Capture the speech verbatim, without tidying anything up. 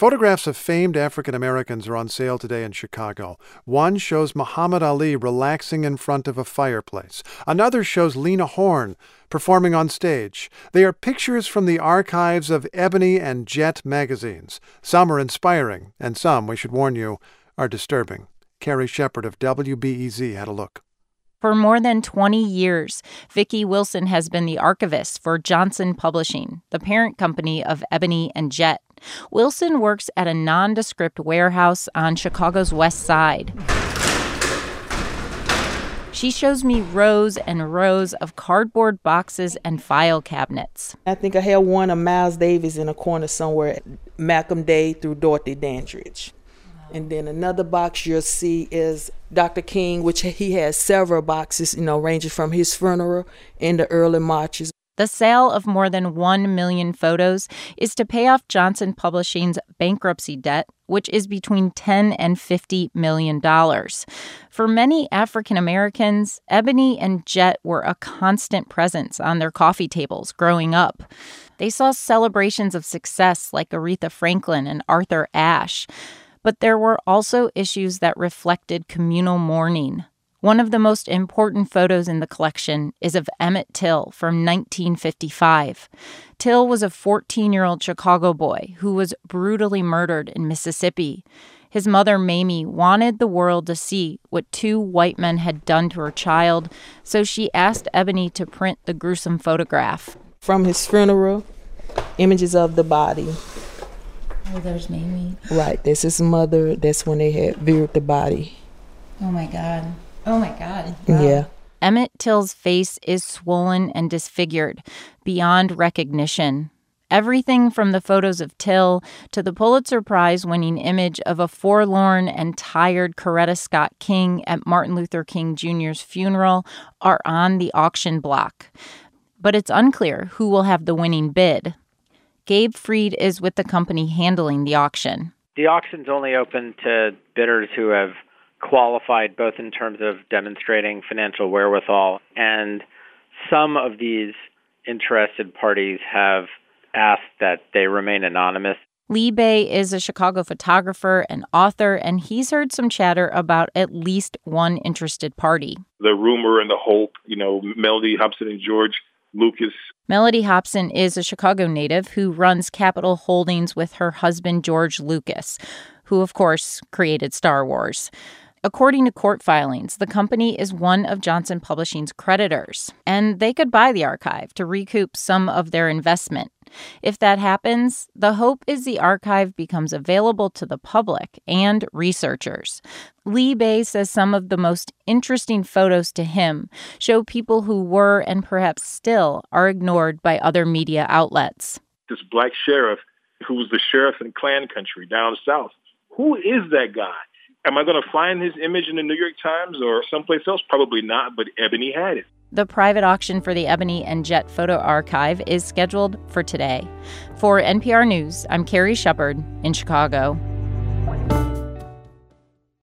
Photographs of famed African Americans are on sale today in Chicago. One shows Muhammad Ali relaxing in front of a fireplace. Another shows Lena Horne performing on stage. They are pictures from the archives of Ebony and Jet magazines. Some are inspiring, and some, we should warn you, are disturbing. Carrie Shepard of W B E Z had a look. For more than twenty years, Vicki Wilson has been the archivist for Johnson Publishing, the parent company of Ebony and Jet. Wilson works at a nondescript warehouse on Chicago's west side. She shows me rows and rows of cardboard boxes and file cabinets. I think I had one of Miles Davis in a corner somewhere, Malcolm Day through Dorothy Dandridge. And then another box you'll see is Doctor King, which he has several boxes, you know, ranging from his funeral in the early marches. The sale of more than one million photos is to pay off Johnson Publishing's bankruptcy debt, which is between ten and fifty million dollars. For many African Americans, Ebony and Jet were a constant presence on their coffee tables growing up. They saw celebrations of success like Aretha Franklin and Arthur Ashe. But there were also issues that reflected communal mourning. One of the most important photos in the collection is of Emmett Till from nineteen fifty-five. Till was a fourteen-year-old Chicago boy who was brutally murdered in Mississippi. His mother, Mamie, wanted the world to see what two white men had done to her child, so she asked Ebony to print the gruesome photograph. From his funeral, images of the body. Oh, there's Mamie. Right, that's his mother. That's when they had buried the body. Oh, my God. Oh, my God. Wow. Yeah. Emmett Till's face is swollen and disfigured beyond recognition. Everything from the photos of Till to the Pulitzer Prize-winning image of a forlorn and tired Coretta Scott King at Martin Luther King Junior's funeral are on the auction block. But it's unclear who will have the winning bid. Gabe Freed is with the company handling the auction. The auction's only open to bidders who have qualified both in terms of demonstrating financial wherewithal, and some of these interested parties have asked that they remain anonymous. Lee Bay is a Chicago photographer and author, and he's heard some chatter about at least one interested party. The rumor and the hope, you know, Mellody Hobson and George Lucas. Mellody Hobson is a Chicago native who runs Capitol Holdings with her husband, George Lucas, who, of course, created Star Wars. According to court filings, the company is one of Johnson Publishing's creditors, and they could buy the archive to recoup some of their investment. If that happens, the hope is the archive becomes available to the public and researchers. Lee Bay says some of the most interesting photos to him show people who were and perhaps still are ignored by other media outlets. This black sheriff who was the sheriff in Klan country down south, who is that guy? Am I going to find his image in the New York Times or someplace else? Probably not, but Ebony had it. The private auction for the Ebony and Jet photo archive is scheduled for today. For N P R News, I'm Carrie Shepard in Chicago.